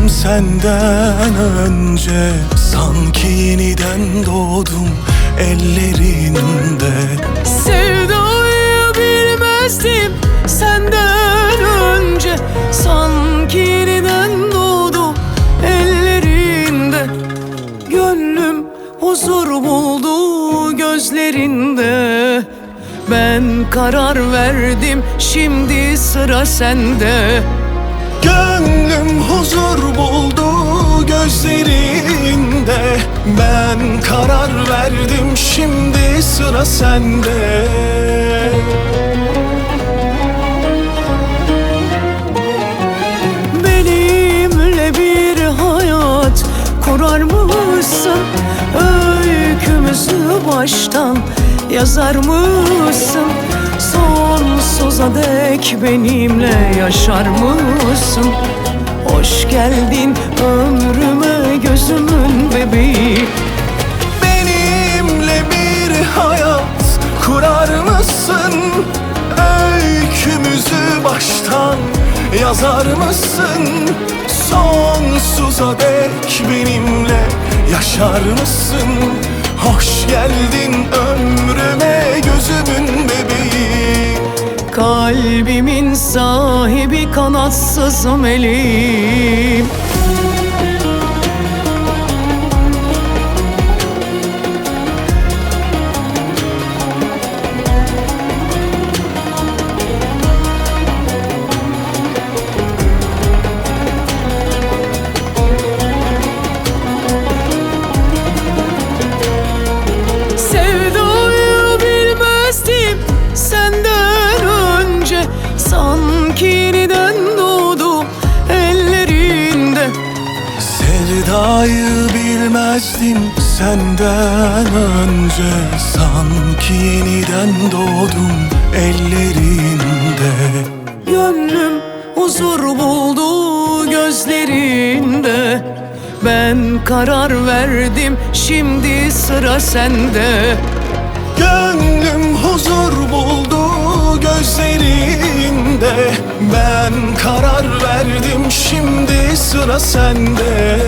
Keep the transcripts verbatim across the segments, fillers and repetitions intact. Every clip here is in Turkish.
bilmezdim senden önce. Sanki yeniden doğdum ellerinde. Sevdayı bilmezdim senden önce. Sanki yeniden doğdum ellerinde. Gönlüm huzur buldu gözlerinde. Ben karar verdim, şimdi sıra sende. Gönlüm huzur buldu gözlerinde. Ben karar verdim, şimdi sıra sende. Benimle bir hayat kurar mısın? Öykümüzü baştan yazar mısın? Sonsuza dek benimle yaşar mısın? Hoş geldin ömrüme gözümün bebeği. Benimle bir hayat kurar mısın? Öykümüzü baştan yazar mısın? Sonsuza dek benimle yaşar mısın? Hoş geldin ömrüme gözümün bebeği. Kalbimin sahibi kanatsız meleğim. Sevdayı bilmezdim senden önce. Sanki yeniden doğdum ellerinde. Sevdayı bilmezdim senden önce. Sanki yeniden doğdum ellerinde. Gönlüm huzur buldu gözlerinde. Ben karar verdim, şimdi sıra sende. Gönlüm huzur buldu gözlerinde. Ben karar verdim, şimdi sıra sende.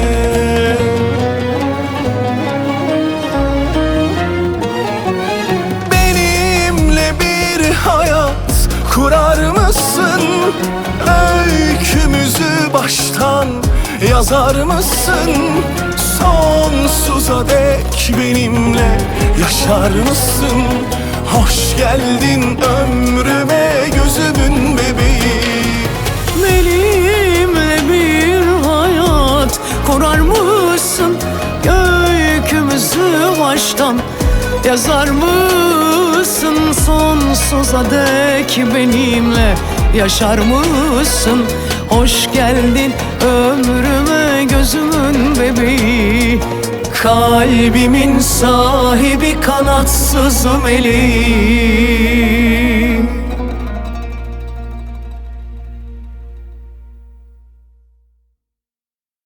Benimle bir hayat kurar mısın? Öykümüzü baştan yazar mısın? Sonsuza dek benimle yaşar mısın? Hoş geldin ömrüme gözümün bebeği. Benimle bir hayat kurar mısın? Öykümüzü baştan yazar mısın? Sonsuza dek benimle yaşar mısın? Hoş geldin ömrüme gözümün bebeği. Kalbimin sahibi kanatsız meleği.